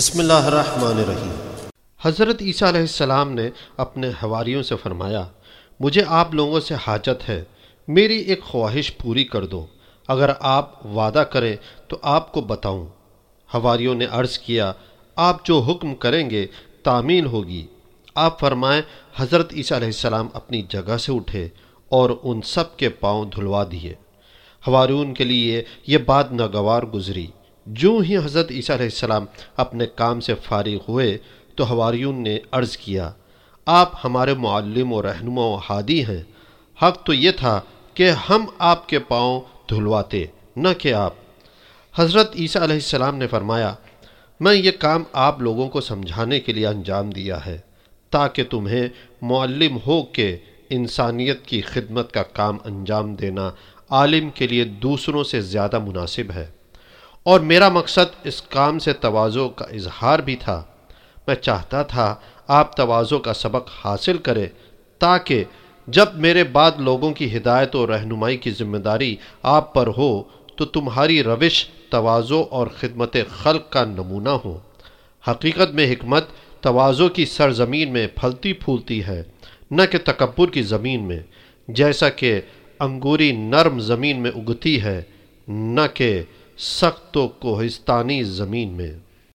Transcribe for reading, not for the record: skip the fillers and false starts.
بسم اللہ الرحمن الرحیم۔ حضرت عیسیٰ علیہ السلام نے اپنے حواریوں سے فرمایا، مجھے آپ لوگوں سے حاجت ہے، میری ایک خواہش پوری کر دو، اگر آپ وعدہ کریں تو آپ کو بتاؤں۔ حواریوں نے عرض کیا، آپ جو حکم کریں گے تعمیل ہوگی۔ آپ فرمائیں۔ حضرت عیسیٰ علیہ السلام اپنی جگہ سے اٹھے اور ان سب کے پاؤں دھلوا دیے۔ حواریون کے لیے یہ بات ناگوار گزری۔ جو ہی حضرت عیسیٰ علیہ السلام اپنے کام سے فارغ ہوئے تو حواریون نے عرض کیا، آپ ہمارے معلم و رہنما و ہادی ہیں، حق تو یہ تھا کہ ہم آپ کے پاؤں دھلواتے، نہ کہ آپ۔ حضرت عیسیٰ علیہ السلام نے فرمایا، میں یہ کام آپ لوگوں کو سمجھانے کے لیے انجام دیا ہے، تاکہ تمہیں معلم ہو کہ انسانیت کی خدمت کا کام انجام دینا عالم کے لیے دوسروں سے زیادہ مناسب ہے، اور میرا مقصد اس کام سے تواضع کا اظہار بھی تھا۔ میں چاہتا تھا آپ تواضع کا سبق حاصل کریں، تاکہ جب میرے بعد لوگوں کی ہدایت و رہنمائی کی ذمہ داری آپ پر ہو تو تمہاری روش تواضع اور خدمت خلق کا نمونہ ہو۔ حقیقت میں حکمت تواضع کی سرزمین میں پھلتی پھولتی ہے، نہ کہ تکبر کی زمین میں، جیسا کہ انگوری نرم زمین میں اگتی ہے، نہ کہ سخت و کوہستانی زمین میں۔